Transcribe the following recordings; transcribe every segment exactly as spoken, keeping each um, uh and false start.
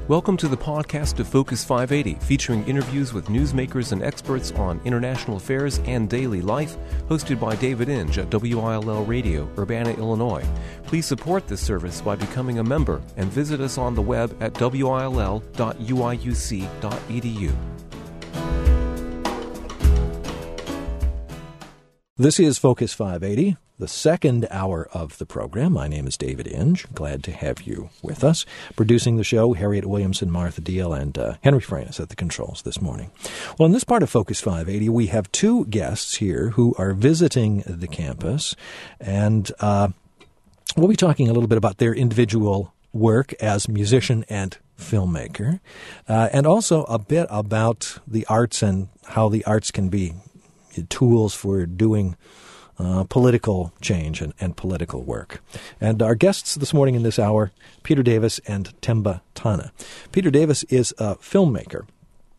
Welcome to the podcast of Focus five eighty, featuring interviews with newsmakers and experts on international affairs and daily life, hosted by David Inge at W I L L Radio, Urbana, Illinois. Please support this service by becoming a member and visit us on the web at w i l l dot u i u c dot e d u. This is Focus five eighty, the second hour of the program. My name is David Inge. Glad to have you with us. Producing the show, Harriet Williamson, Martha Deal, and uh, Henry Franis at the controls this morning. Well, in this part of Focus five eighty, we have two guests here who are visiting the campus, and uh, we'll be talking a little bit about their individual work as musician and filmmaker, uh, and also a bit about the arts and how the arts can be tools for doing uh, political change and, and political work. And our guests this morning in this hour, Peter Davis and Themba Thana. Peter Davis is a filmmaker.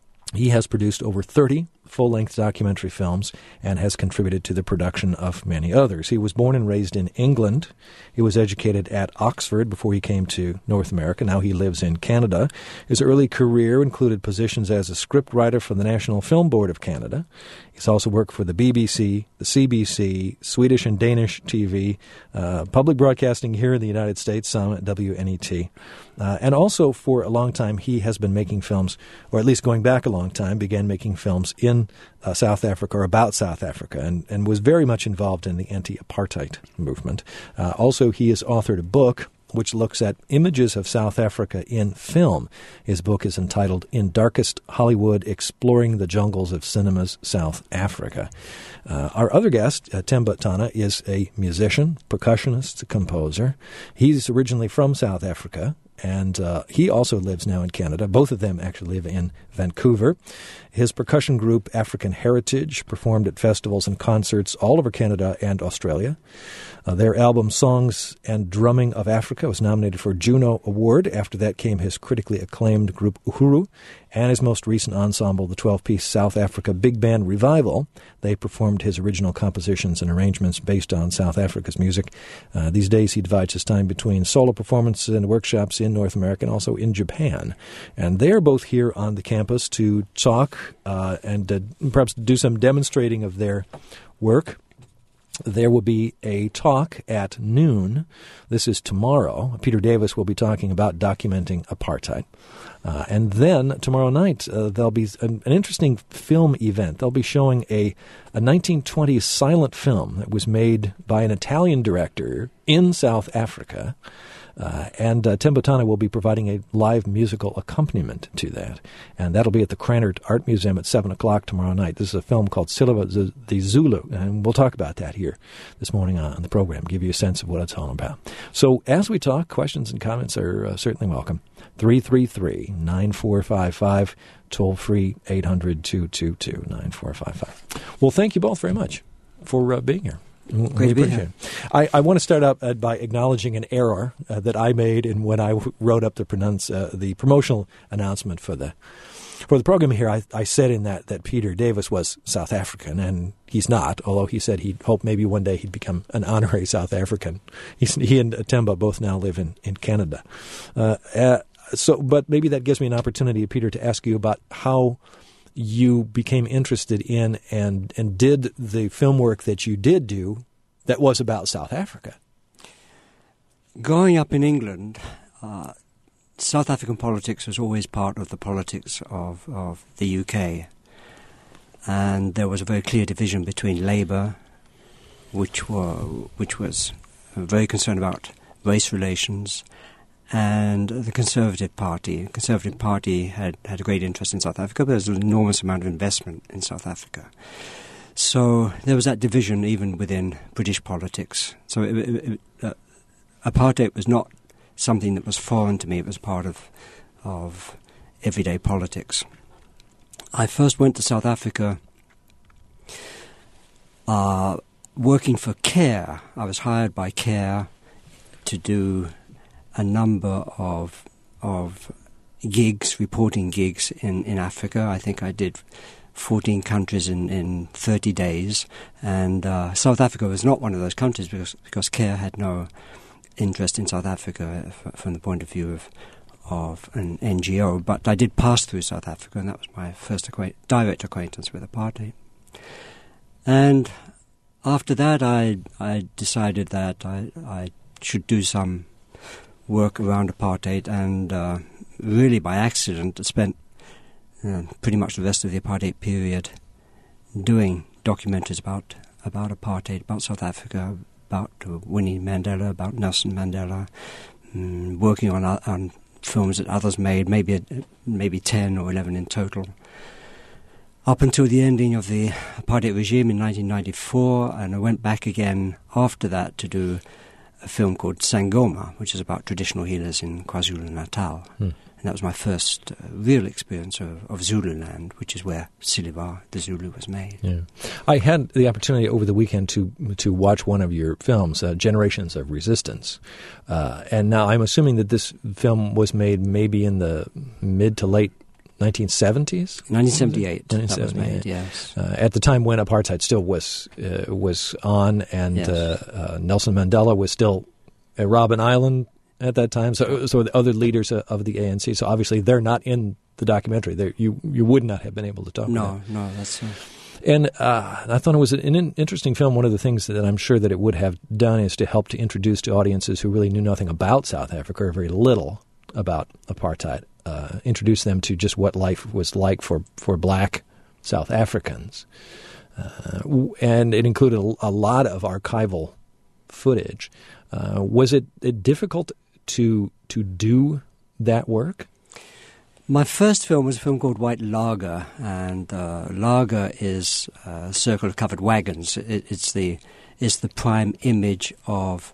He has produced over thirty full-length documentary films and has contributed to the production of many others. He was born and raised in England. He was educated at Oxford before he came to North America. Now he lives in Canada. His early career included positions as a scriptwriter for the National Film Board of Canada. He's also worked for the B B C, the C B C, Swedish and Danish T V, uh, public broadcasting here in the United States, some at W N E T. Uh, and also for a long time he has been making films, or at least going back a long time, began making films in uh, South Africa or about South Africa, and, and was very much involved in the anti-apartheid movement. Uh, also, he has authored a book which looks at images of South Africa in film. His book is entitled In Darkest Hollywood, Exploring the Jungles of Cinema's South Africa. Uh, our other guest, uh, Themba Thana, is a musician, percussionist, composer. He's originally from South Africa, and uh, he also lives now in Canada. Both of them actually live in Vancouver. His percussion group, African Heritage, performed at festivals and concerts all over Canada and Australia. Uh, their album Songs and Drumming of Africa was nominated for a Juno Award. After that came his critically acclaimed group Uhuru and his most recent ensemble, the twelve-piece South Africa Big Band Revival. They performed his original compositions and arrangements based on South Africa's music. Uh, these days he divides his time between solo performances and workshops in North America and also in Japan. And they're both here on the campus to talk uh, and uh, perhaps do some demonstrating of their work. There will be a talk at noon. This is tomorrow. Peter Davis will be talking about documenting apartheid. Uh, and then tomorrow night, uh, there'll be an, an interesting film event. They'll be showing a, a nineteen twenties silent film that was made by an Italian director in South Africa. Uh, and uh, Themba Thana will be providing a live musical accompaniment to that. And that'll be at the Cranert Art Museum at seven o'clock tomorrow night. This is a film called Silva Z- the Zulu, and we'll talk about that here this morning on the program, give you a sense of what it's all about. So as we talk, questions and comments are uh, certainly welcome. three three three, nine four five five, toll-free eight hundred, two two two, nine four five five. Well, thank you both very much for uh, being here. Great to be here. I, I want to start out uh, by acknowledging an error uh, that I made in when I w- wrote up the pronounce uh, the promotional announcement for the for the program here. I, I said in that that Peter Davis was South African, and he's not. Although he said he'd hope maybe one day he'd become an honorary South African. He's, he and Themba both now live in in Canada. Uh, uh, so, but maybe that gives me an opportunity, Peter, to ask you about how you became interested in and and did the film work that you did do that was about South Africa. Growing up in England, uh, South African politics was always part of the politics of, of the U K. And there was a very clear division between Labour, which were which was very concerned about race relations, and the Conservative Party. The Conservative Party had, had a great interest in South Africa, but there was an enormous amount of investment in South Africa. So there was that division even within British politics. So it, it, it, uh, apartheid was not something that was foreign to me. It was part of, of everyday politics. I first went to South Africa uh, working for CARE. I was hired by CARE to do a number of of gigs, reporting gigs in, in Africa. I think I did fourteen countries in, in thirty days. And uh, South Africa was not one of those countries because, because CARE had no interest in South Africa f- from the point of view of of an N G O, but I did pass through South Africa, and that was my first acquaint- direct acquaintance with apartheid. And after that, I I decided that I, I should do some work around apartheid, and uh, really by accident, I spent uh, pretty much the rest of the apartheid period doing documentaries about about apartheid, about South Africa, about uh, Winnie Mandela, about Nelson Mandela, um, working on uh, on films that others made, maybe maybe ten or eleven in total, up until the ending of the apartheid regime in nineteen ninety-four, and I went back again after that to do a film called Sangoma, which is about traditional healers in KwaZulu-Natal. Hmm. And that was my first uh, real experience of, of Zululand, which is where Siliva, the Zulu, was made. Yeah. I had the opportunity over the weekend to to watch one of your films, uh, Generations of Resistance. Uh, and now I'm assuming that this film was made maybe in the mid to late nineteen seventies? nineteen seventy-eight, nineteen seventy-eight. That was made, yes. Uh, at the time when apartheid still was uh, was on, and yes. uh, uh, Nelson Mandela was still at Robben Island at that time, so so the other leaders of the A N C. So obviously they're not in the documentary. They're, you you would not have been able to talk no, to them. No, that's... Uh... And uh, I thought it was an interesting film. One of the things that I'm sure that it would have done is to help to introduce to audiences who really knew nothing about South Africa, or very little about apartheid, uh, introduce them to just what life was like for, for black South Africans. Uh, and it included a, a lot of archival footage. Uh, was it, it difficult to to do that work? My first film was a film called White Lager, and uh, lager is a circle of covered wagons. It, it's the it's the prime image of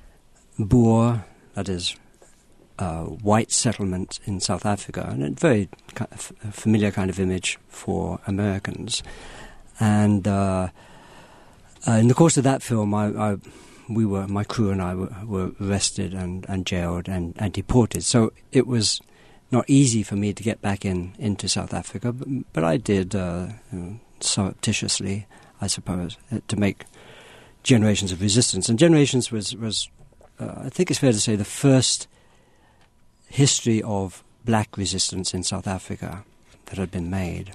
Boer, that is, uh, white settlement in South Africa, and a very kind of familiar kind of image for Americans. And uh, uh, in the course of that film, I, I we were my crew and I were, were arrested and, and jailed and, and deported. So it was not easy for me to get back in into South Africa, but, but I did uh, you know, surreptitiously, I suppose, to make Generations of Resistance. And Generations was, was uh, I think it's fair to say, the first history of black resistance in South Africa that had been made.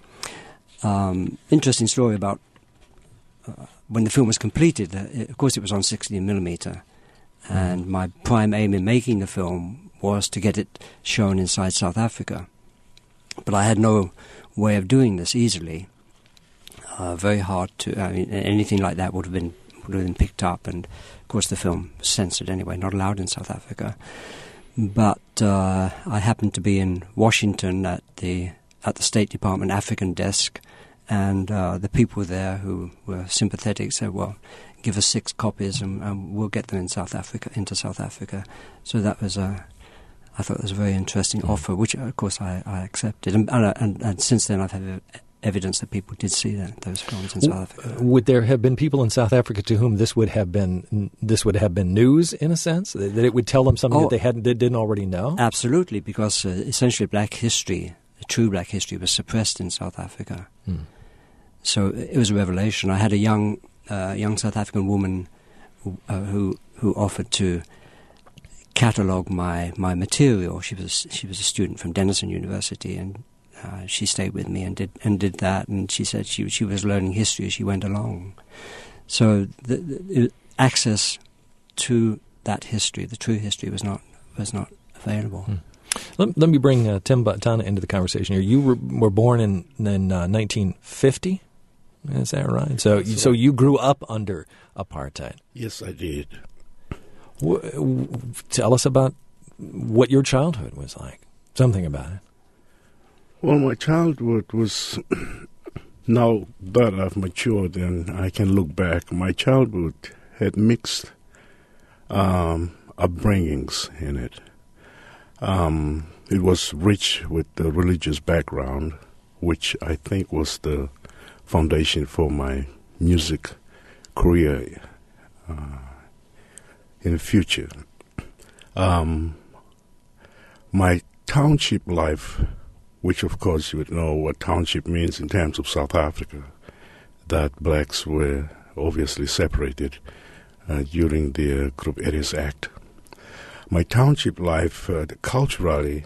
Um, interesting story about uh, when the film was completed. Uh, it, of course, it was on sixteen millimeter, and my prime aim in making the film was to get it shown inside South Africa. But I had no way of doing this easily. Uh, very hard to, I mean, anything like that would have been would have been picked up, and of course the film was censored anyway, not allowed in South Africa. But uh, I happened to be in Washington at the at the State Department African desk, and uh, the people there who were sympathetic said, well, give us six copies and, and we'll get them in South Africa, into South Africa. So that was a, I thought it was a very interesting mm. offer, which of course I, I accepted. And, and, and, and since then I've had evidence that people did see that, those films in South Africa. Would there have been people in South Africa to whom this would have been this would have been news, in a sense, that it would tell them something oh, that they hadn't they didn't already know? Absolutely, because uh, essentially black history, true black history, was suppressed in South Africa. Hmm. So it was a revelation. I had a young uh, young South African woman uh, who who offered to catalogue my, my material. She was she was a student from Denison University, and uh, she stayed with me and did and did that. And she said she she was learning history as she went along. So the, the access to that history, the true history, was not was not available. Hmm. Let, let me bring uh, Tim Batana into the conversation here. You were, were born in in uh, nineteen fifty. Is that right? So, you, so you grew up under apartheid. Yes, I did. W- w- tell us about what your childhood was like. Something about it. Well, my childhood was, now that I've matured and I can look back, my childhood had mixed um, upbringings in it. Um, it was rich with the religious background, which I think was the foundation for my music career uh, in the future. Um, my township life, which of course you would know what township means in terms of South Africa, that blacks were obviously separated uh, during the uh, Group Areas Act. my township life uh, culturally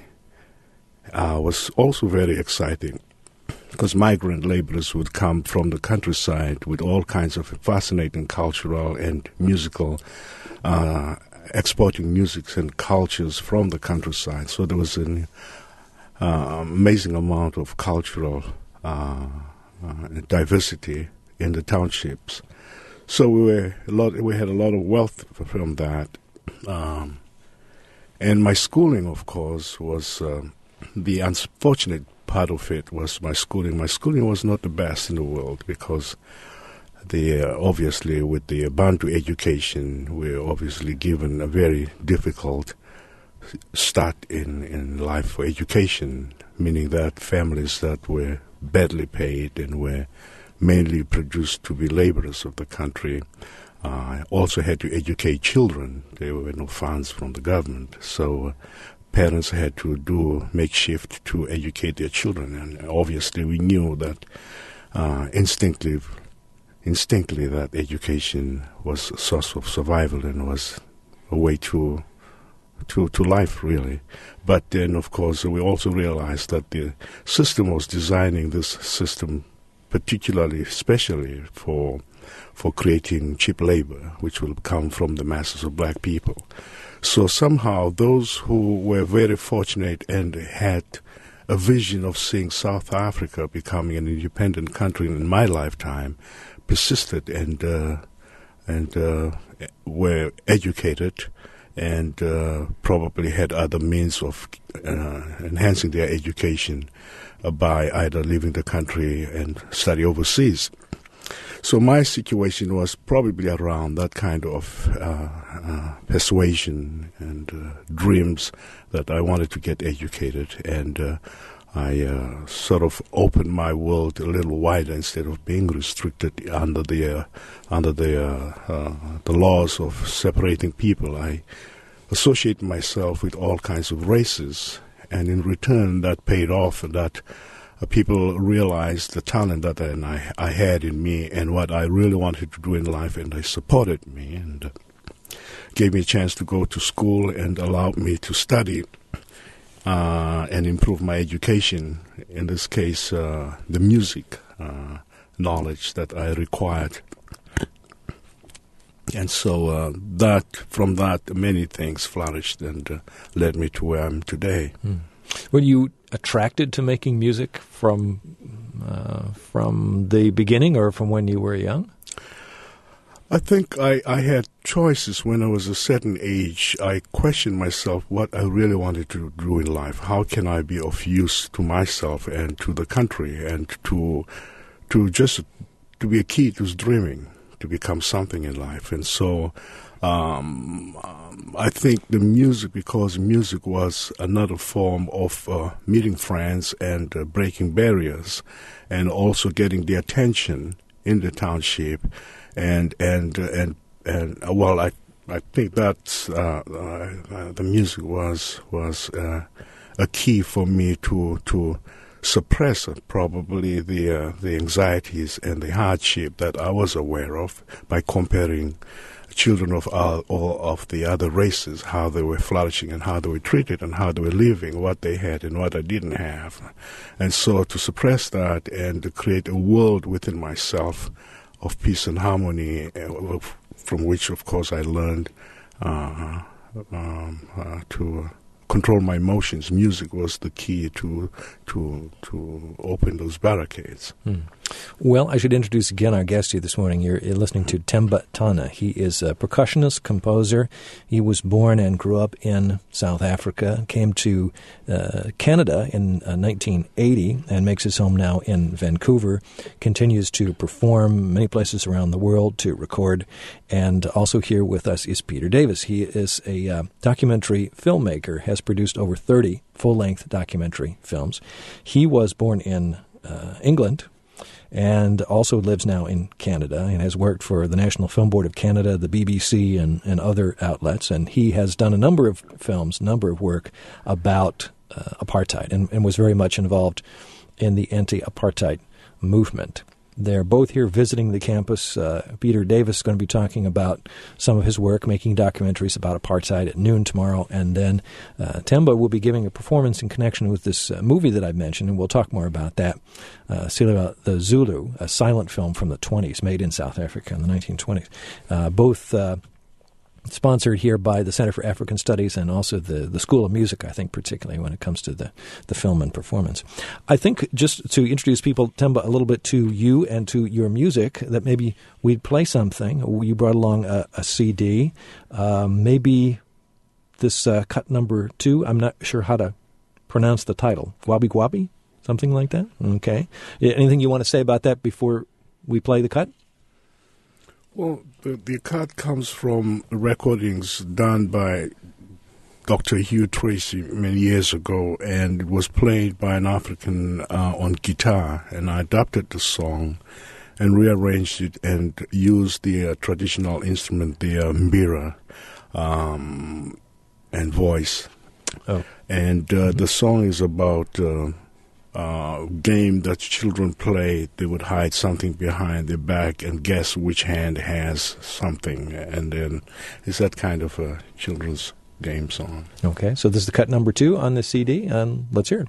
uh, was also very exciting, because migrant laborers would come from the countryside with all kinds of fascinating cultural and musical, uh, exporting musics and cultures from the countryside. So there was an uh, amazing amount of cultural uh, uh, diversity in the townships. So we were a lot. We had a lot of wealth from that, um, and my schooling, of course, was uh, the unfortunate part of it was my schooling. My schooling was not the best in the world, because the uh, obviously with the Bantu education, we're obviously given a very difficult start in, in life for education, meaning that families that were badly paid and were mainly produced to be laborers of the country uh, also had to educate children. There were no funds from the government, so uh, parents had to do makeshift to educate their children, and obviously we knew that uh, instinctively, instinctively that education was a source of survival and was a way to to to life, really. But then, of course, we also realized that the system was designing this system particularly, especially for for creating cheap labor, which will come from the masses of black people. So somehow those who were very fortunate and had a vision of seeing South Africa becoming an independent country in my lifetime persisted and uh, and uh, were educated and uh, probably had other means of uh, enhancing their education uh, by either leaving the country and study overseas. So my situation was probably around that kind of uh, uh, persuasion and uh, dreams that I wanted to get educated, and uh, I uh, sort of opened my world a little wider instead of being restricted under the uh, under the uh, uh, the laws of separating people. I associated myself with all kinds of races, and in return, that paid off. And that uh, people realized the talent that I, I had in me and what I really wanted to do in life, and they supported me and uh, gave me a chance to go to school and allowed me to study uh, and improve my education. In this case, uh, the music uh, knowledge that I required. And so uh, that, from that, many things flourished and uh, led me to where I am today. Hmm. Were you attracted to making music from uh, from the beginning, or from when you were young? I think I, I had choices when I was a certain age. I questioned myself what I really wanted to do in life. How can I be of use to myself and to the country, and to to just to be a kid who's dreaming to become something in life. And so um, um, I think the music, because music was another form of uh, meeting friends and uh, breaking barriers, and also getting the attention in the township, and and uh, and and uh, well, I I think that uh, uh, the music was was uh, a key for me to to. suppress uh, probably the uh, the anxieties and the hardship that I was aware of by comparing children of all, all of the other races, how they were flourishing and how they were treated and how they were living, what they had and what I didn't have. And so to suppress that and to create a world within myself of peace and harmony, uh, from which, of course, I learned uh, um, uh, to... Uh, control my emotions. Music was the key to to to open those barricades. Hmm. Well, I should introduce again our guest here this morning. You're, you're listening to Themba Tana. He is a percussionist, composer. He was born and grew up in South Africa, came to uh, Canada in uh, nineteen eighty and makes his home now in Vancouver, continues to perform many places around the world to record, and also here with us is Peter Davis. He is a uh, documentary filmmaker, has produced over thirty full-length documentary films. He was born in uh, England, and also lives now in Canada and has worked for the National Film Board of Canada, the B B C, and, and other outlets. And he has done a number of films, a number of work about uh, apartheid, and, and was very much involved in the anti-apartheid movement. They're both here visiting the campus. Uh, Peter Davis is going to be talking about some of his work, making documentaries about apartheid at noon tomorrow. And then uh, Temba will be giving a performance in connection with this uh, movie that I mentioned, and we'll talk more about that. Uh, Sila the Zulu, a silent film from the twenties, made in South Africa in the nineteen twenties. Uh, both... Uh, Sponsored here by the Center for African Studies and also the, the School of Music, I think, particularly when it comes to the, the film and performance. I think just to introduce people, Temba, a little bit to you and to your music, that maybe we'd play something. You brought along a, a C D, uh, maybe this uh, cut number two. I'm not sure how to pronounce the title. Gwabi Gwabi? Something like that? Okay. Anything you want to say about that before we play the cut? Well, the, the cut comes from recordings done by Doctor Hugh Tracy many years ago, and it was played by an African uh, on guitar, and I adapted the song and rearranged it and used the uh, traditional instrument, the uh, mbira, um, and voice. Oh. And uh, mm-hmm. the song is about... Uh, Uh, game that children play. They would hide something behind their back and guess which hand has something, and then it's that kind of a children's game song. Okay, so this is the cut number two on the C D, and let's hear it.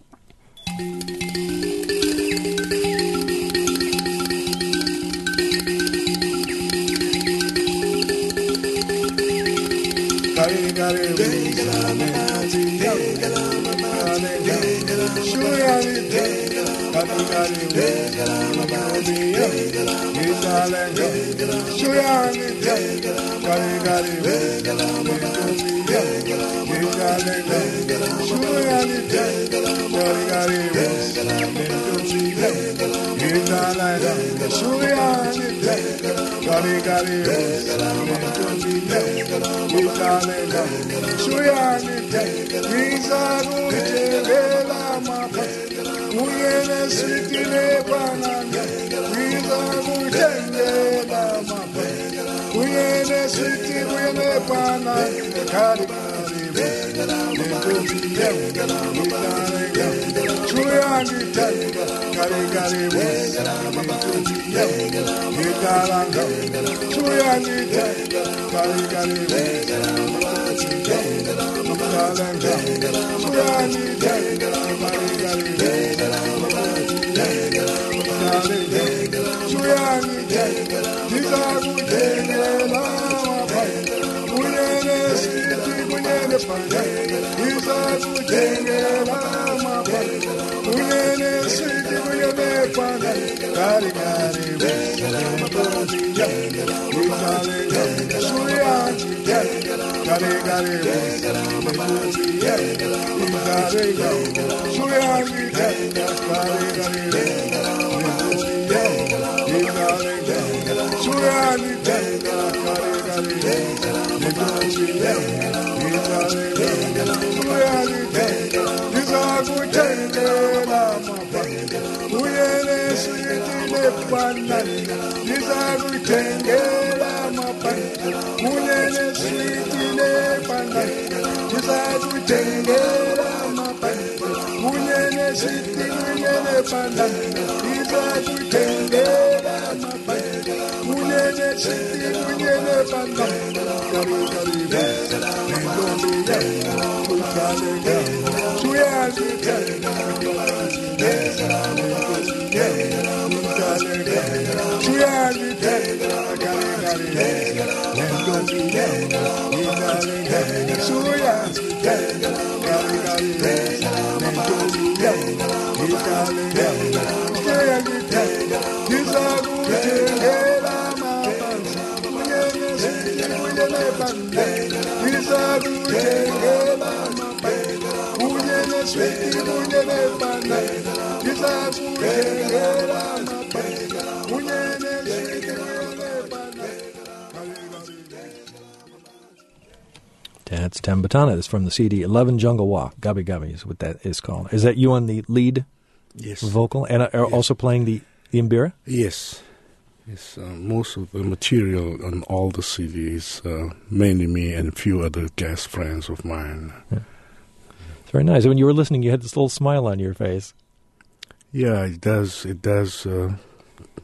That's Tambatana. It's from the C D eleven Jungle Walk. Gabi Gabi is what that is called. Is that you on the lead yes. vocal and are yes. also playing the, the mbira? Yes. Yes, uh, most of the material on all the C Ds, uh, mainly me and a few other guest friends of mine. Yeah. It's very nice. When you were listening, you had this little smile on your face. Yeah, it does. It does uh,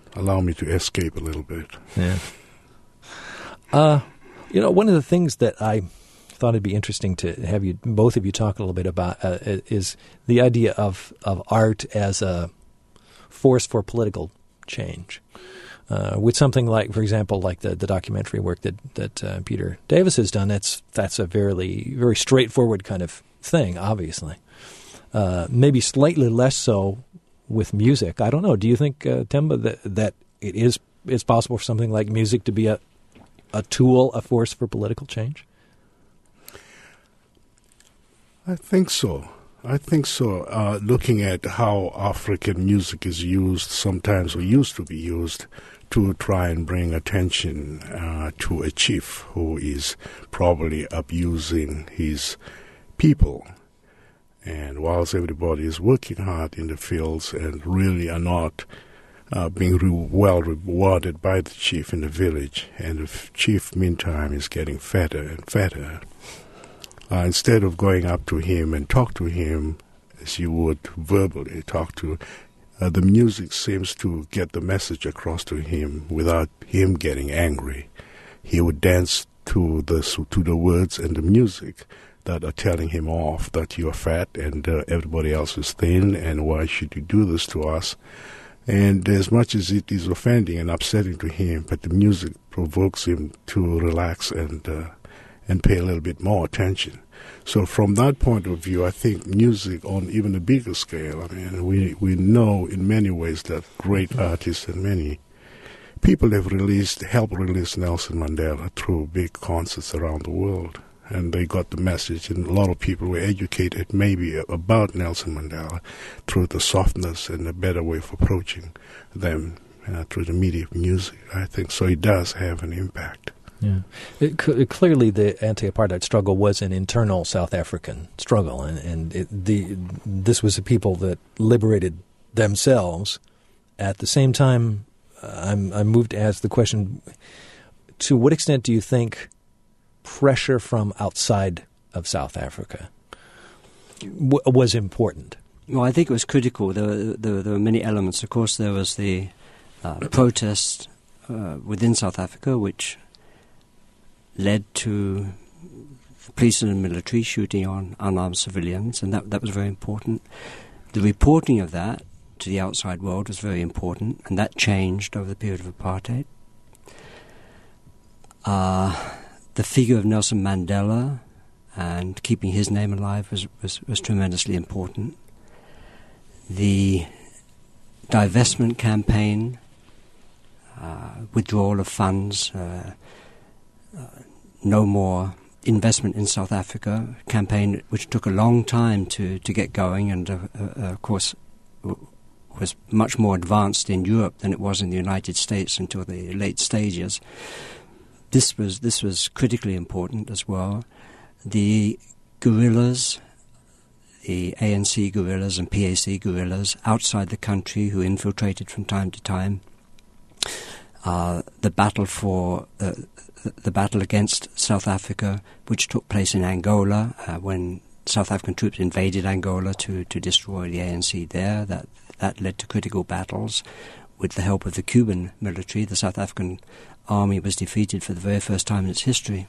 allow me to escape a little bit. Yeah. Uh, you know, one of the things that I thought it'd be interesting to have you, both of you, talk a little bit about uh, is the idea of, of art as a force for political change. Uh, with something like, for example, like the, the documentary work that that uh, Peter Davis has done, that's that's a very very straightforward kind of thing. Obviously, uh, maybe slightly less so with music. I don't know. Do you think, uh, Temba, that that it is it's possible for something like music to be a a tool, a force for political change? I think so. I think so. Uh, looking at how African music is used sometimes, or used to be used, to try and bring attention uh, to a chief who is probably abusing his people. And whilst everybody is working hard in the fields and really are not uh, being re- well rewarded by the chief in the village, and the f- chief, meantime, is getting fatter and fatter, Uh, instead of going up to him and talk to him as you would verbally talk to, uh, the music seems to get the message across to him without him getting angry. He would dance to the to the words and the music that are telling him off, that you're fat and uh, everybody else is thin, and why should you do this to us? And as much as it is offending and upsetting to him, but the music provokes him to relax and uh, and pay a little bit more attention. So from that point of view, I think music on even a bigger scale, I mean, we, we know in many ways that great artists and many people have released, helped release Nelson Mandela through big concerts around the world. And they got the message, and a lot of people were educated maybe about Nelson Mandela through the softness and the better way of approaching them uh, through the media of music, I think. So it does have an impact. Yeah, it, clearly the anti-apartheid struggle was an internal South African struggle, and, and it, the this was the people that liberated themselves. At the same time, uh, I'm, I'm moved to ask the question, to what extent do you think pressure from outside of South Africa w- was important? Well, I think it was critical. There were, there, there were many elements. Of course, there was the uh, protest uh, within South Africa, which led to the police and the military shooting on unarmed civilians, and that that was very important. The reporting of that to the outside world was very important, and that changed over the period of apartheid. Uh, the figure of Nelson Mandela and keeping his name alive was, was, was tremendously important. The divestment campaign, uh, withdrawal of funds, uh, uh, no more investment in South Africa campaign, which took a long time to, to get going, and uh, uh, of course w- was much more advanced in Europe than it was in the United States until the late stages. This was this was critically important as well. The guerrillas, the A N C guerrillas and P A C guerrillas outside the country who infiltrated from time to time. Uh, the battle for uh, the battle against South Africa, which took place in Angola uh, when South African troops invaded Angola to, to destroy the A N C there. That that led to critical battles. With the help of the Cuban military, the South African army was defeated for the very first time in its history.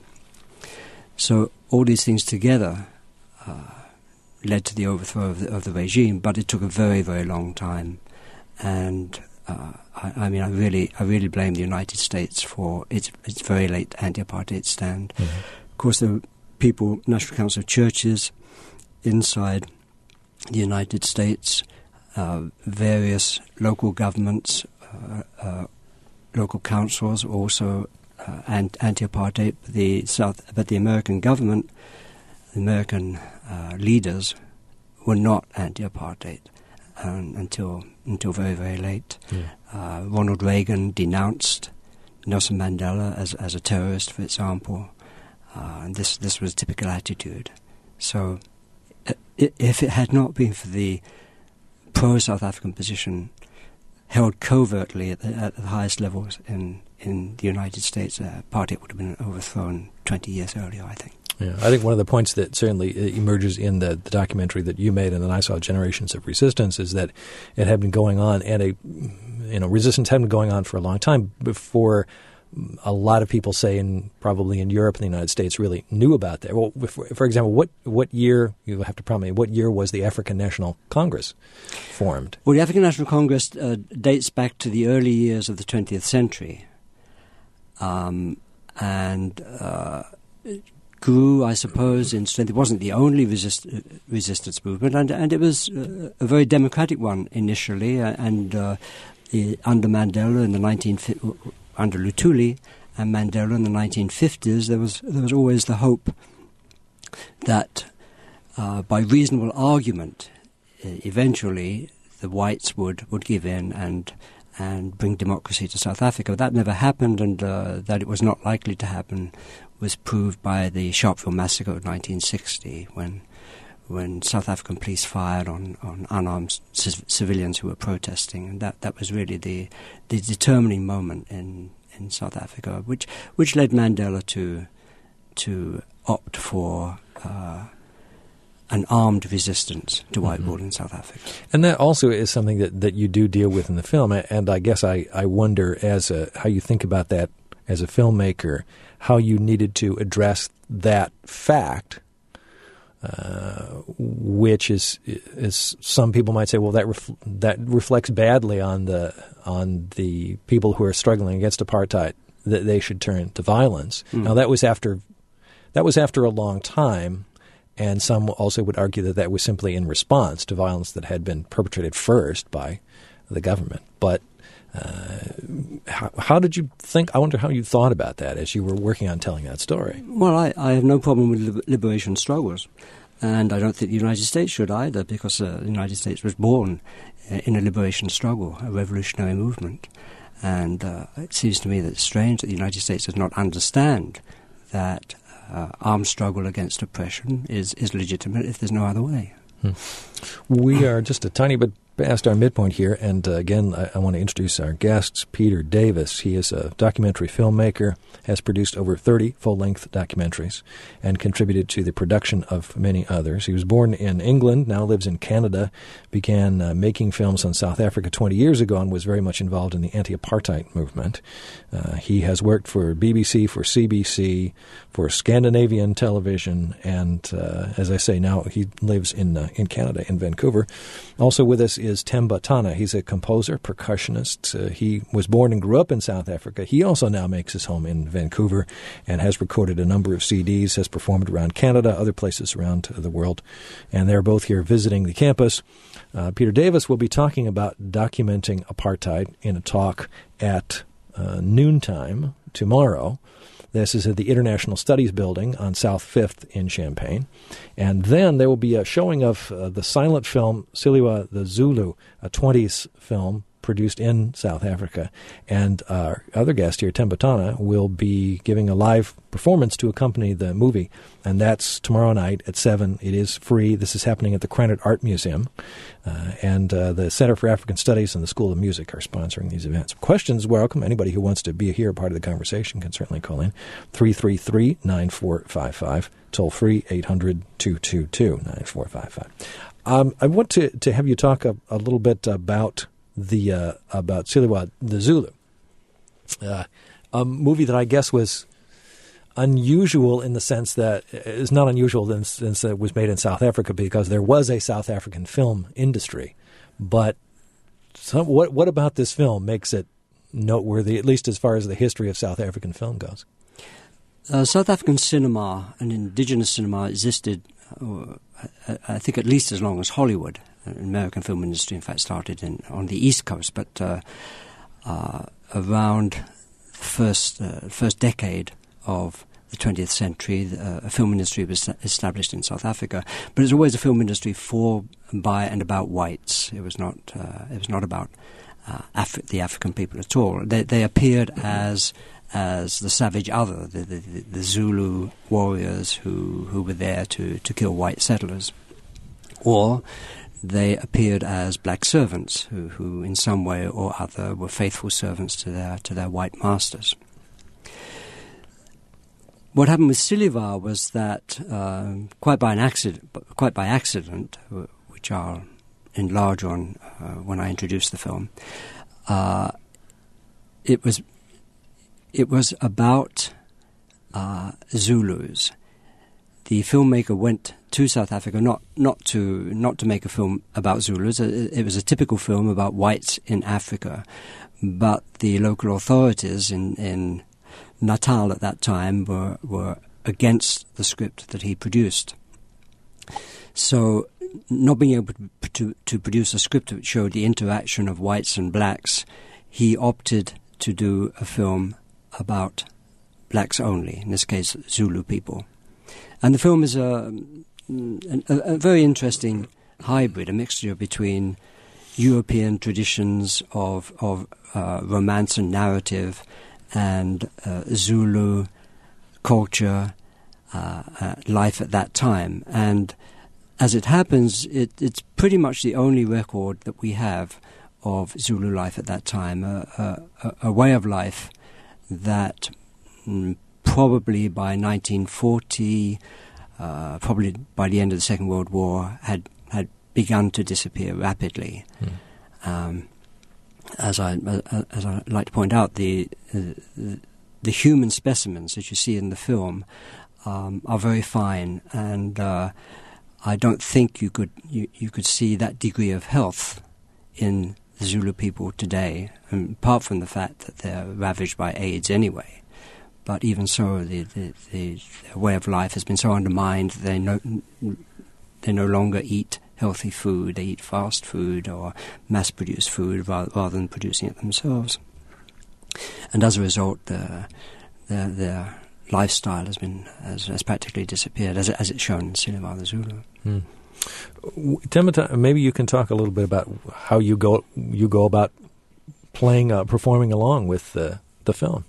So all these things together uh, led to the overthrow of the, of the regime, but it took a very, very long time. And uh, I, I mean, I really, I really blame the United States for its its very late anti-apartheid stand. Mm-hmm. Of course, there were people, National Council of Churches, inside the United States, uh, various local governments, uh, uh, local councils, also uh, anti-apartheid. The South, but the American government, the American uh, leaders, were not anti-apartheid um, until until very very late. Yeah. Uh, Ronald Reagan denounced Nelson Mandela as as a terrorist, for example, uh, and this this was a typical attitude. So, uh, if it had not been for the pro-South African position held covertly at the, at the highest levels in, in the United States, uh, apartheid would have been overthrown twenty years earlier, I think. Yeah, I think one of the points that certainly emerges in the, the documentary that you made and then I saw, Generations of Resistance, is that it had been going on, and a you know resistance had been going on for a long time before a lot of people, say, in probably in Europe and the United States, really knew about that. Well, for, for example, what what year, you have to tell me, what year was the African National Congress formed? Well, the African National Congress uh, dates back to the early years of the twentieth century, um, and uh, grew, I suppose, in strength. It wasn't the only resist- resistance movement, and, and it was uh, a very democratic one initially, uh, and uh, the, under Mandela in the nineteen under Luthuli and Mandela in the nineteen fifties, there was there was always the hope that uh, by reasonable argument, uh, eventually the whites would, would give in and and bring democracy to South Africa. That never happened, and uh, that it was not likely to happen was proved by the Sharpeville massacre of nineteen sixty, when when South African police fired on, on unarmed c- civilians who were protesting, and that, that was really the the determining moment in, in South Africa, which which led Mandela to to opt for uh, an armed resistance to white rule mm-hmm. in South Africa. And that also is something that, that you do deal with in the film, and I guess I, I wonder as a, how you think about that as a filmmaker, how you needed to address that fact. Uh, which is, is some people might say, well, that ref- that reflects badly on the on the people who are struggling against apartheid, that they should turn to violence. Mm. Now that was after that was after a long time, and some also would argue that that was simply in response to violence that had been perpetrated first by the government. But uh, how, how did you think? I wonder how you thought about that as you were working on telling that story. Well, I, I have no problem with li- liberation struggles, and I don't think the United States should either, because uh, the United States was born uh, in a liberation struggle, a revolutionary movement. And uh, it seems to me that it's strange that the United States does not understand that uh, armed struggle against oppression is, is legitimate if there's no other way. Hmm. We are just a tiny bit past our midpoint here, and uh, again, I, I want to introduce our guests. Peter Davis, he is a documentary filmmaker, has produced over thirty full-length documentaries, and contributed to the production of many others. He was born in England, now lives in Canada, began uh, making films on South Africa twenty years ago, and was very much involved in the anti-apartheid movement. Uh, he has worked for B B C, for C B C, for Scandinavian television, and uh, as I say, now he lives in uh, in Canada, in Vancouver. Also with us is Themba Tana. He's a composer, percussionist. Uh, he was born and grew up in South Africa. He also now makes his home in Vancouver and has recorded a number of C Ds, has performed around Canada, other places around the world, and they're both here visiting the campus. Uh, Peter Davis will be talking about documenting apartheid in a talk at uh, noontime tomorrow. This is at the International Studies Building on South fifth in Champaign. And then there will be a showing of uh, the silent film Siliwa the Zulu, a twenties film produced in South Africa. And our other guest here, Themba Tana, will be giving a live performance to accompany the movie. And that's tomorrow night at seven. It is free. This is happening at the Krannert Art Museum. Uh, and uh, the Center for African Studies and the School of Music are sponsoring these events. Questions welcome. Anybody who wants to be here, part of the conversation, can certainly call in. three three three, nine four five five. Toll free, eight hundred, two two two, nine four five five. Um, I want to, to have you talk a, a little bit about the uh, about Siliwa the Zulu, uh, a movie that I guess was unusual in the sense that it's not unusual in the sense that it was made in South Africa because there was a South African film industry. But some, what what about this film makes it noteworthy, at least as far as the history of South African film goes? Uh, South African cinema and indigenous cinema existed, uh, I, I think, at least as long as Hollywood. The American film industry, in fact, started in, on the East Coast, but uh, uh, around the first, uh, first decade of the twentieth century, uh, a film industry was established in South Africa. But it was always a film industry for, by, and about whites. It was not. Uh, it was not about uh, Afri- the African people at all. They, they appeared as as the savage other, the, the, the Zulu warriors who, who were there to, to kill white settlers, or they appeared as black servants who, who in some way or other were faithful servants to their to their white masters. what happened with Silivar was that uh, quite by an accident, quite by accident, which I'll enlarge on uh, when I introduce the film. Uh, it was it was about uh, Zulus. The filmmaker went to South Africa not not to not to make a film about Zulus. It was a typical film about whites in Africa, but the local authorities in, in Natal at that time were were against the script that he produced. So, not being able to to, to produce a script that showed the interaction of whites and blacks, he opted to do a film about blacks only. In this case, Zulu people. And the film is a, a, a very interesting hybrid, a mixture between European traditions of, of uh, romance and narrative and uh, Zulu culture, uh, uh, life at that time. And as it happens, it, it's pretty much the only record that we have of Zulu life at that time, a, a, a way of life that mm, probably by nineteen forty, uh, probably by the end of the Second World War, had had begun to disappear rapidly. Mm. Um, as I as I like to point out, the, the the human specimens that you see in the film um, are very fine, and uh, I don't think you could you, you could see that degree of health in the Zulu people today, and apart from the fact that they're ravaged by AIDS anyway. But even so, the, the, the way of life has been so undermined that they no, they no longer eat healthy food. They eat fast food or mass-produced food rather, rather than producing it themselves. And as a result, the, their, their lifestyle has been has, has practically disappeared, as, it, as it's shown in Silivar the Zulu. Hmm. Temitope, maybe you can talk a little bit about how you go you go about playing, uh, performing along with uh, the film.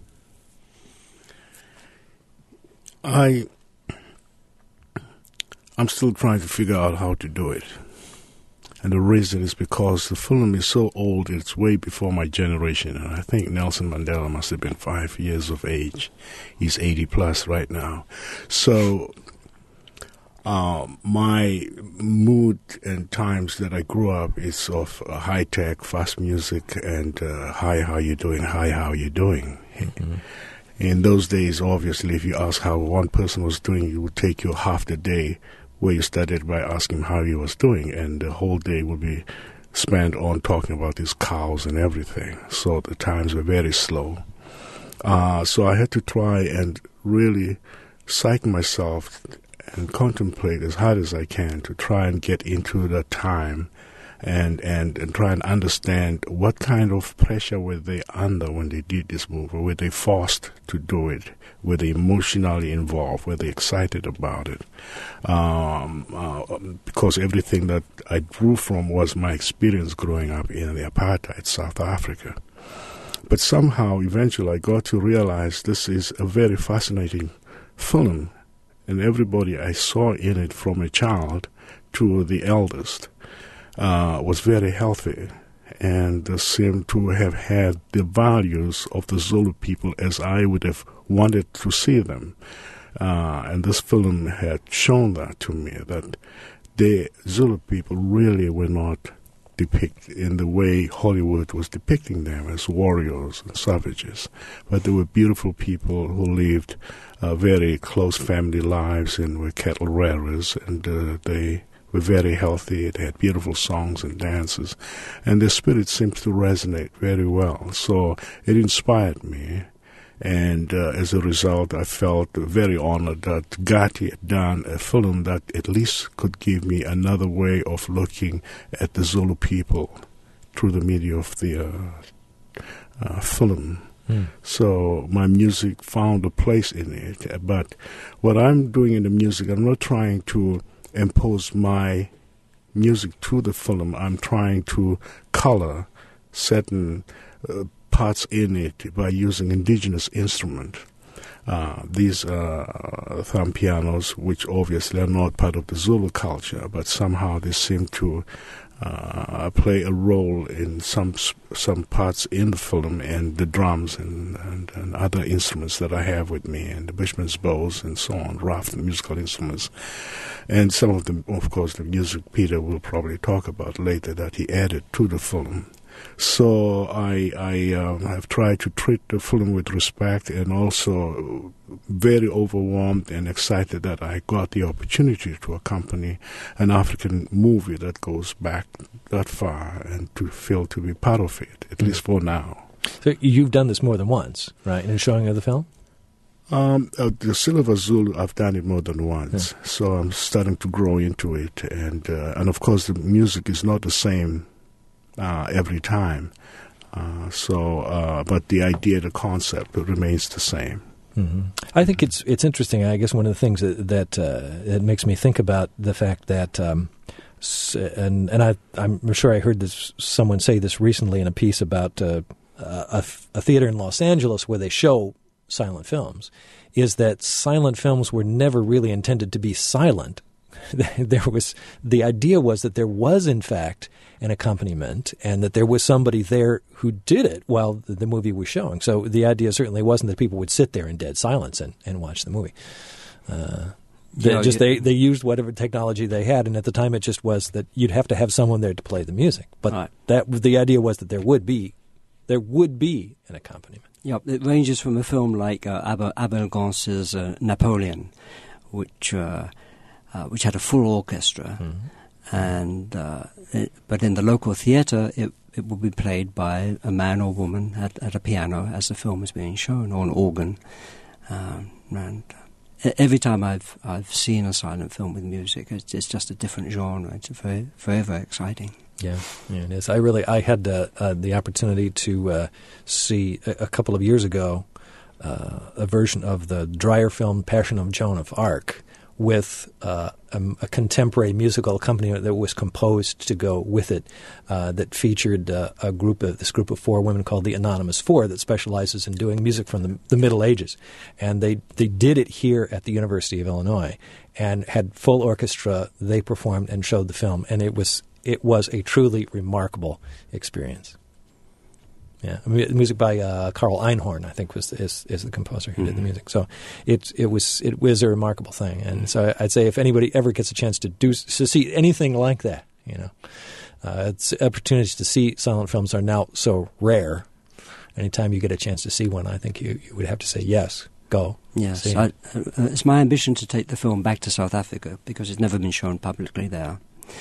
I, I'm still trying to figure out how to do it. And the reason is because the film is so old, it's way before my generation. And I think Nelson Mandela must have been five years of age. He's eighty plus right now. So uh, my mood and times that I grew up is of uh, high-tech, fast music, and uh, hi, how you doing, hi, how you doing. Mm-hmm. In those days, obviously, if you ask how one person was doing, it would take you half the day, where you started by asking him how he was doing, and the whole day would be spent on talking about his cows and everything. So the times were very slow. Uh, so I had to try and really psych myself and contemplate as hard as I can to try and get into the time and, and, and try and understand what kind of pressure were they under when they did this movie. Were they forced to do it? Were they emotionally involved? Were they excited about it? Um, uh, because everything that I drew from was my experience growing up in the apartheid South Africa. But somehow, eventually, I got to realize this is a very fascinating film, and everybody I saw in it, from a child to the eldest, uh, was very healthy and uh, seemed to have had the values of the Zulu people as I would have wanted to see them. Uh, and this film had shown that to me, that the Zulu people really were not depicted in the way Hollywood was depicting them, as warriors and savages. But they were beautiful people who lived uh, very close family lives and were cattle rearers, and uh, they were very healthy. They had beautiful songs and dances, and their spirit seems to resonate very well. So it inspired me. And uh, as a result, I felt very honored that Gati had done a film that at least could give me another way of looking at the Zulu people through the media of the uh, uh, film. Mm. So my music found a place in it. But what I'm doing in the music, I'm not trying to impose my music to the film. I'm trying to color certain uh, parts in it by using indigenous instrument. uh, these uh, thumb pianos, which obviously are not part of the Zulu culture, but somehow they seem to uh, play a role in some some parts in the film, and the drums and, and, and other instruments that I have with me, and the bushman's bows and so on, rough musical instruments. And some of them, of course, the music Peter will probably talk about later that he added to the film. So I, I um, have tried to treat the film with respect, and also very overwhelmed and excited that I got the opportunity to accompany an African movie that goes back that far, and to feel to be part of it, at mm-hmm. least for now. So you've done this more than once, right, in showing of the film? Um, uh, the Silver Zulu, I've done it more than once, yeah. So I'm starting to grow into it, and uh, and of course the music is not the same Uh, every time. Uh, so, uh, but the idea, the concept, it remains the same. Mm-hmm. I think it's it's interesting. I guess one of the things that that, uh, that makes me think about the fact that, um, and and I, I'm sure I heard this someone say this recently in a piece about uh, a, a theater in Los Angeles where they show silent films, is that silent films were never really intended to be silent. There was the idea was that there was in fact an accompaniment, and that there was somebody there who did it while the, the movie was showing. So the idea certainly wasn't that people would sit there in dead silence and, and watch the movie. Uh, they no, just you, they, they used whatever technology they had, and at the time it just was that you'd have to have someone there to play the music. But right. that the idea was that there would be there would be an accompaniment. Yeah, it ranges from a film like uh, Abel, Abel Gance's uh, Napoleon, which uh, uh, which had a full orchestra. Mm-hmm. And uh, it, but in the local theatre, it it would be played by a man or woman at, at a piano as the film is being shown, or an organ. Um, and uh, every time I've I've seen a silent film with music, it's, it's just a different genre. It's very very very exciting. Yeah, yeah, it is. I really I had uh, uh, the opportunity to uh, see a, a couple of years ago uh, a version of the Dreyer film Passion of Joan of Arc, with uh, a, a contemporary musical accompaniment that was composed to go with it, uh, that featured uh, a group of this group of four women called the Anonymous Four that specializes in doing music from the, the Middle Ages, and they they did it here at the University of Illinois, and had full orchestra. They performed and showed the film, and it was it was a truly remarkable experience. Yeah, music by uh, Karl Einhorn, I think, was is, is the composer who mm-hmm. did the music. So it it was it was a remarkable thing, and so I'd say if anybody ever gets a chance to do to see anything like that, you know, uh, it's opportunities to see silent films are now so rare. Anytime you get a chance to see one, I think you, you would have to say yes, go. Yes, I, uh, it's my ambition to take the film back to South Africa because it's never been shown publicly there.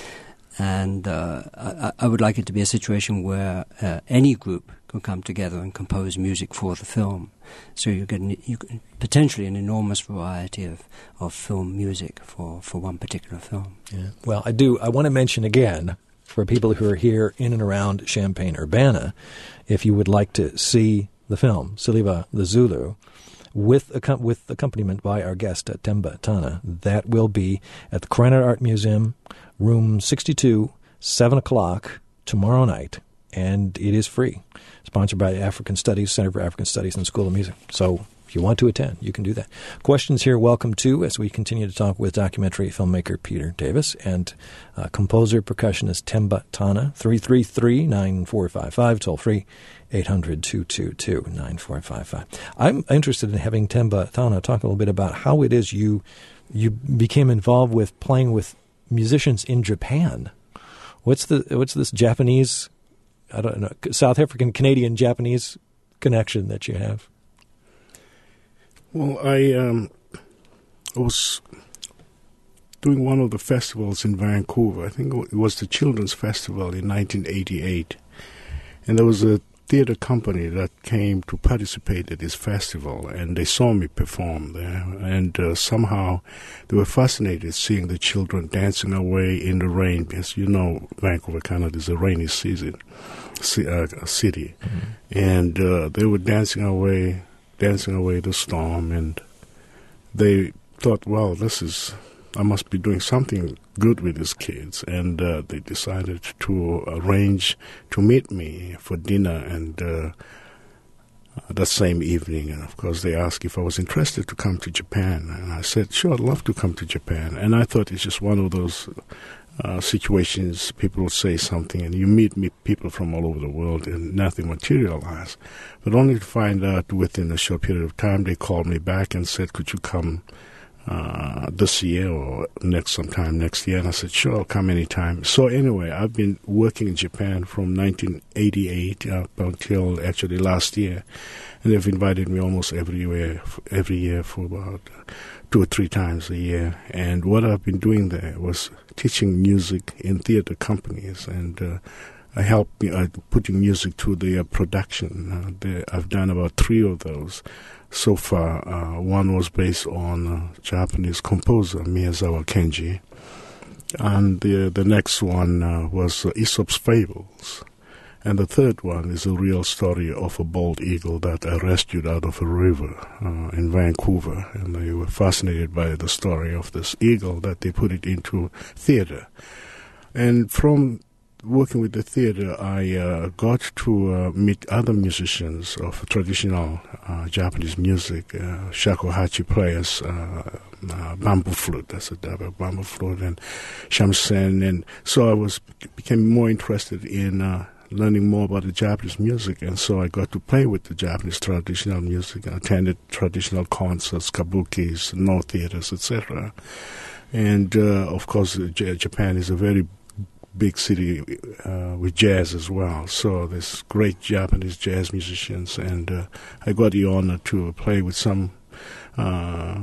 And uh, I, I would like it to be a situation where uh, any group can come together and compose music for the film. So you get you can potentially an enormous variety of, of film music for, for one particular film. Yeah. Well, I do. I want to mention again, for people who are here in and around Champaign-Urbana, if you would like to see the film, Siliva the Zulu, with with accompaniment by our guest, uh, Themba Tana, that will be at the Krannert Art Museum, room sixty-two, seven o'clock tomorrow night, and it is free. Sponsored by the African Studies, Center for African Studies and School of Music. So if you want to attend, you can do that. Questions here, welcome too, as we continue to talk with documentary filmmaker Peter Davis and uh, composer, percussionist Themba Tana, three three three, nine four five five, toll free, eight hundred, two two two, nine four five five. I'm interested in having Themba Tana talk a little bit about how it is you you became involved with playing with musicians in Japan. What's the what's this Japanese, I don't know, South African, Canadian, Japanese connection that you have? Well, I um, was doing one of the festivals in Vancouver. I think it was the Children's Festival in nineteen eighty-eight. And there was a theater company that came to participate at this festival, and they saw me perform there. And uh, somehow they were fascinated seeing the children dancing away in the rain, because you know Vancouver, Canada is a rainy season, uh, city. Mm-hmm. And uh, they were dancing away, dancing away the storm, and they thought, well, this is, I must be doing something good with these kids. And uh, they decided to arrange to meet me for dinner, and uh, uh, that same evening. And, of course, they asked if I was interested to come to Japan. And I said, sure, I'd love to come to Japan. And I thought it's just one of those uh, situations people will say something, and you meet, meet people from all over the world, and nothing materialized. But only to find out within a short period of time, they called me back and said, could you come uh, this year or next sometime next year? And I said, sure, I'll come anytime. So anyway, I've been working in Japan from nineteen eighty-eight up until actually last year. And they've invited me almost everywhere, every year for about two or three times a year. And what I've been doing there was teaching music in theater companies, and uh, I help uh, putting music to their production. Uh, they, I've done about three of those so far. Uh, one was based on a Japanese composer, Miyazawa Kenji, and the the next one uh, was uh, Aesop's Fables. And the third one is a real story of a bald eagle that I rescued out of a river uh, in Vancouver. And they were fascinated by the story of this eagle that they put it into theater. And from working with the theater, I uh, got to uh, meet other musicians of traditional uh, Japanese music, uh, shakuhachi players, uh, uh, bamboo flute, that's a type of bamboo flute, and shamisen. And so I was became more interested in uh, learning more about the Japanese music, and so I got to play with the Japanese traditional music. I attended traditional concerts, kabukis, no theaters, et cetera. And uh, of course, J- Japan is a very big city uh, with jazz as well. So there's great Japanese jazz musicians, and uh, I got the honor to play with some uh,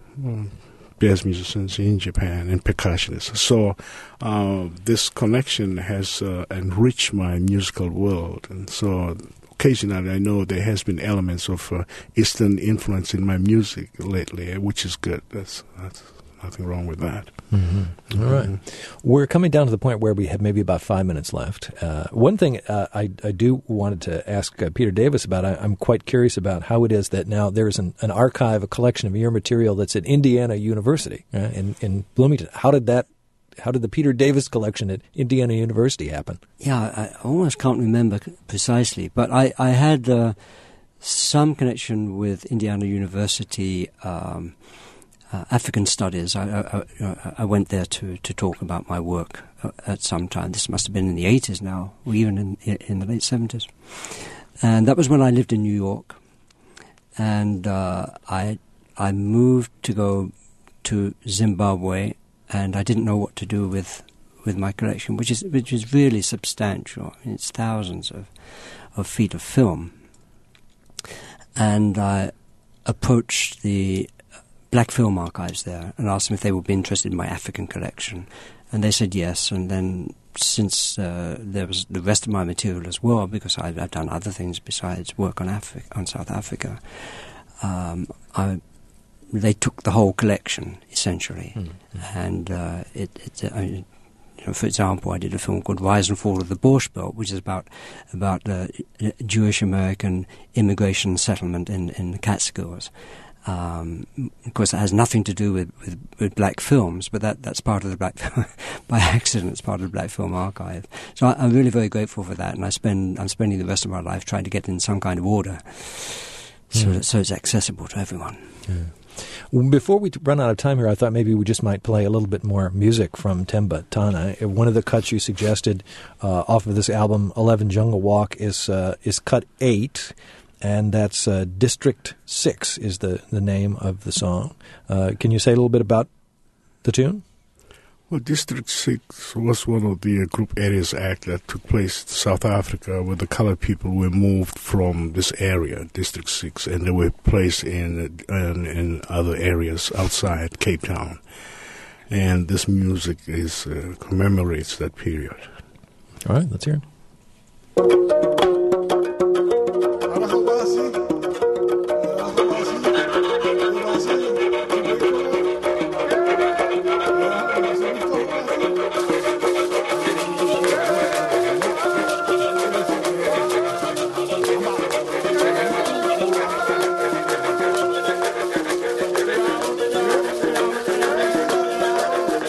jazz musicians in Japan and percussionists. So uh, this connection has uh, enriched my musical world, and so occasionally I know there has been elements of uh, Eastern influence in my music lately, which is good. That's that's nothing wrong with that. Mm-hmm. All right. Mm-hmm. We're coming down to the point where we have maybe about five minutes left. Uh, one thing uh, I, I do wanted to ask uh, Peter Davis about, I, I'm quite curious about how it is that now there's an, an archive, a collection of your material that's at Indiana University right, in, in Bloomington. How did that, how did the Peter Davis collection at Indiana University happen? Yeah, I almost can't remember precisely, but I, I had uh, some connection with Indiana University um Uh, African Studies. I, I, I went there to, to talk about my work at some time. This must have been in the eighties now, or even in, in the late seventies. And that was when I lived in New York. And uh, I I moved to go to Zimbabwe, and I didn't know what to do with with my collection, which is which is really substantial. I mean, it's thousands of, of feet of film. And I approached the Black Film Archives there and asked them if they would be interested in my African collection. And they said yes. And then since uh, there was the rest of my material as well, because I've, I've done other things besides work on Afri- on South Africa, um, I, they took the whole collection, essentially. Mm-hmm. And uh, it, it uh, I mean, you know, for example, I did a film called Rise and Fall of the Borscht Belt, which is about about uh, Jewish-American immigration settlement in, in the Catskills. Um, of course, it has nothing to do with, with, with black films, but that, that's part of the black by accident. It's part of the Black Film Archive. So I, I'm really very grateful for that, and I spend I'm spending the rest of my life trying to get it in some kind of order, so mm. that, so it's accessible to everyone. Yeah. Well, before we run out of time here, I thought maybe we just might play a little bit more music from Temba Tana. One of the cuts you suggested uh, off of this album, eleven Jungle Walk, is uh, is cut eight. And that's uh, District six is the, the name of the song. Uh, can you say a little bit about the tune? Well, District six was one of the uh, Group Areas Act that took place in South Africa, where the colored people were moved from this area, District six, and they were placed in, in, in other areas outside Cape Town. And this music is uh, commemorates that period. All right, let's hear it.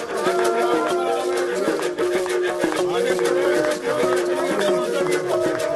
Thank you.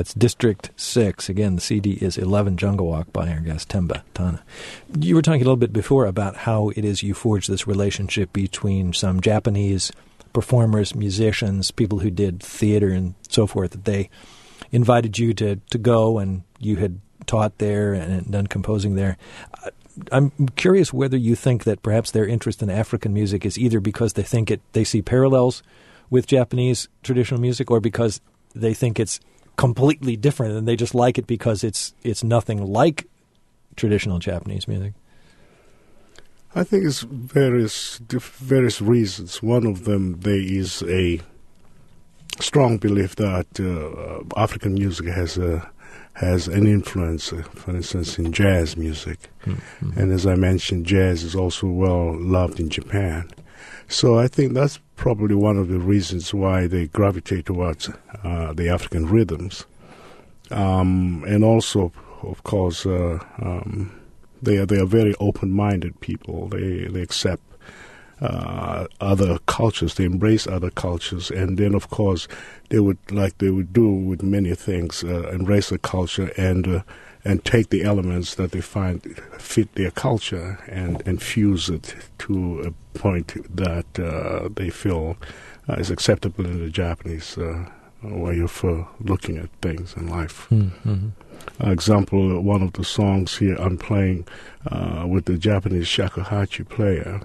That's District six. Again, the C D is eleven Jungle Walk by our guest Temba Tana. You were talking a little bit before about how it is you forged this relationship between some Japanese performers, musicians, people who did theater and so forth, that they invited you to, to go and you had taught there and done composing there. I'm curious whether you think that perhaps their interest in African music is either because they think it, they see parallels with Japanese traditional music, or because they think it's completely different and they just like it because it's it's nothing like traditional Japanese music. I think it's various various reasons. One of them, there is a strong belief that uh, African music has a has an influence, uh, for instance, in jazz music. Mm-hmm. And as I mentioned, jazz is also well loved in Japan. So I think that's probably one of the reasons why they gravitate towards uh, the African rhythms. Um, and also, of course, uh, um, they are they are very open-minded people. They they accept uh, other cultures. They embrace other cultures, and then of course they would, like they would do with many things, uh, embrace the culture and uh, and take the elements that they find fit their culture and, and fuse it to a point that uh, they feel uh, is acceptable in the Japanese uh, way of uh, looking at things in life. Mm-hmm. Uh, example, one of the songs here I'm playing uh, with the Japanese shakuhachi player,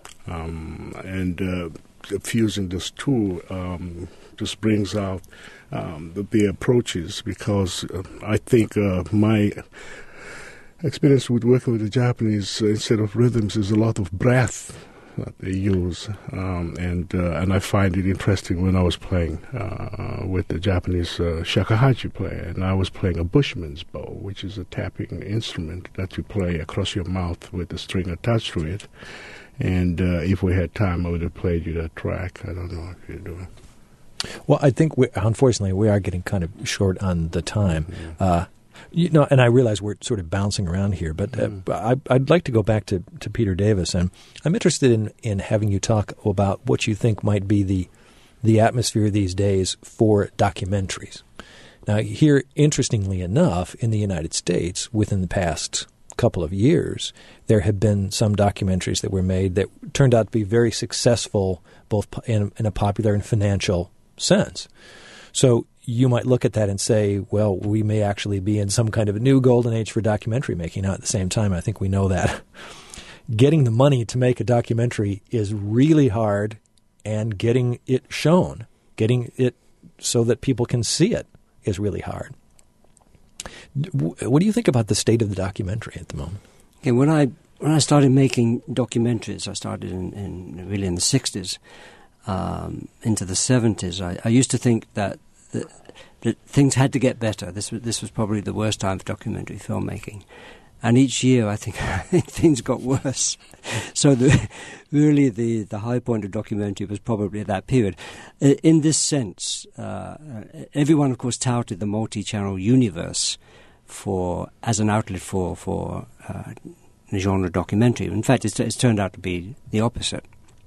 um, and uh, fusing this two um, just brings out um, the, the approaches, because uh, I think uh, my experience with working with the Japanese, uh, instead of rhythms, is a lot of breath that they use, um, and uh, and I find it interesting when I was playing uh, with the Japanese uh, shakuhachi player, and I was playing a Bushman's bow, which is a tapping instrument that you play across your mouth with a string attached to it. And uh, if we had time, I would have played you that track. I don't know if you're doing. Well, I think we, unfortunately we are getting kind of short on the time. Yeah. Uh, You know, and I realize we're sort of bouncing around here, but uh, mm. I, I'd like to go back to, to Peter Davis, and I'm interested in, in having you talk about what you think might be the the atmosphere these days for documentaries. Now, here, interestingly enough, in the United States, within the past couple of years, there have been some documentaries that were made that turned out to be very successful, both in, in a popular and financial sense. So you might look at that and say, well, we may actually be in some kind of a new golden age for documentary making. Now, at the same time, I think we know that getting the money to make a documentary is really hard, and getting it shown, getting it so that people can see it, is really hard. What do you think about the state of the documentary at the moment? Okay, when I when I started making documentaries, I started in, in really in the sixties, um, into the seventies. I, I used to think that That, that things had to get better. This was this was probably the worst time for documentary filmmaking, and each year I think things got worse. So the, really the, the high point of documentary was probably at that period. In this sense, uh, everyone of course touted the multi-channel universe for as an outlet for for uh, genre documentary. In fact, it's, it's turned out to be the opposite.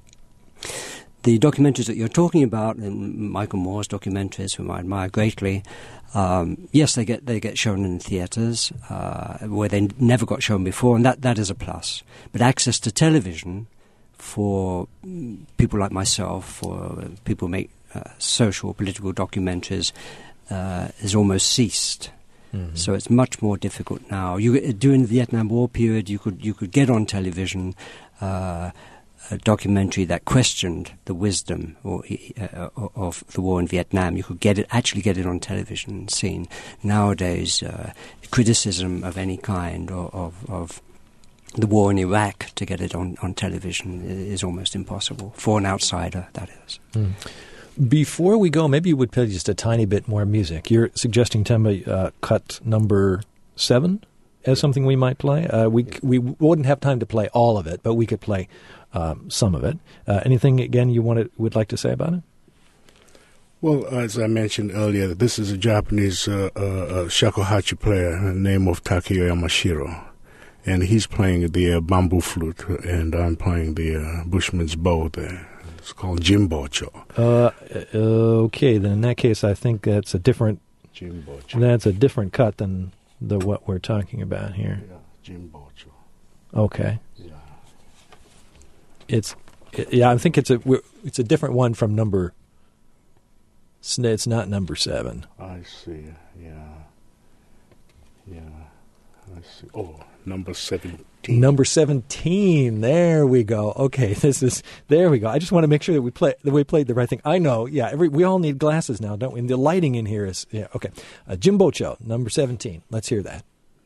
The documentaries that you're talking about, and Michael Moore's documentaries, whom I admire greatly, um, yes, they get they get shown in theatres uh, where they n- never got shown before, and that, that is a plus. But access to television for people like myself, for people who make uh, social, political documentaries, uh, has almost ceased. Mm-hmm. So it's much more difficult now. You, during the Vietnam War period, you could you could get on television Uh, a documentary that questioned the wisdom or, uh, of the war in Vietnam. You could get it, actually get it on television and seen. Nowadays, uh, criticism of any kind or, of, of the war in Iraq, to get it on, on television is almost impossible, for an outsider, that is. Mm. Before we go, maybe you would play just a tiny bit more music. You're suggesting, Temba, uh, cut number seven as something we might play? Uh, we we wouldn't have time to play all of it, but we could play Um, some of it. Uh, anything, again, you wanted, would like to say about it? Well, as I mentioned earlier, this is a Japanese uh, uh, shakuhachi player, the name of Takeo Yamashiro. And he's playing the uh, bamboo flute, and I'm playing the uh, Bushman's bow there. It's called Jimbocho. Uh, okay, then in that case, I think that's a different Jimbo. That's a different cut than the what we're talking about here. Yeah, Jimbo. Okay. Yeah. It's it, yeah. I think it's a it's a different one from number. It's not number seven. I see. Yeah. Yeah. I see. Oh, number seventeen. Number seventeen. There we go. Okay, this is there we go. I just want to make sure that we play that we played the right thing. I know. Yeah. Every we all need glasses now, don't we? And the lighting in here is yeah. Okay. Uh, Jimbocho, number seventeen. Let's hear that.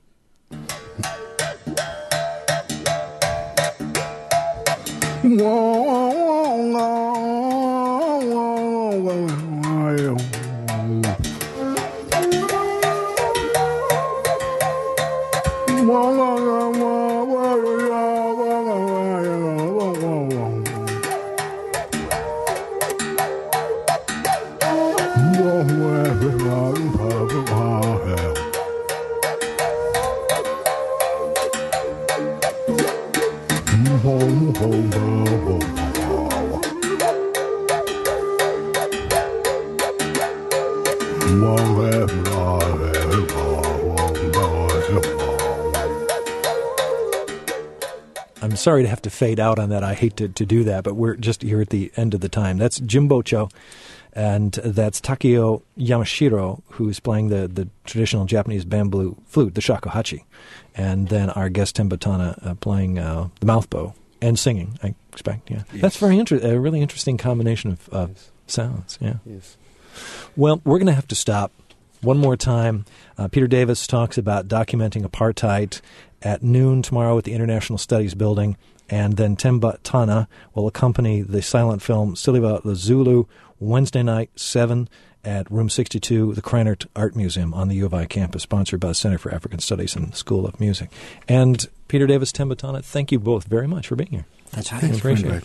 I'm sorry to have to fade out on that. I hate to, to do that, but we're just here at the end of the time. That's Jimbocho, and that's Takeo Yamashiro, who's playing the, the traditional Japanese bamboo flute, the shakuhachi, and then our guest Temba Tana uh, playing uh, the mouthbow and singing, I expect. Yeah, yes. That's very interesting. A really interesting combination of uh, yes. sounds. Yeah. Yes. Well, we're going to have to stop one more time. Uh, Peter Davis talks about documenting apartheid at noon tomorrow at the International Studies Building, and then Temba Tana will accompany the silent film Siliva the Zulu Wednesday night, seven at Room sixty-two, the Kreinert Art Museum on the U of I campus, sponsored by the Center for African Studies and the School of Music. And Peter Davis, Temba Tana, thank you both very much for being here. That's right. Thanks, appreciate it.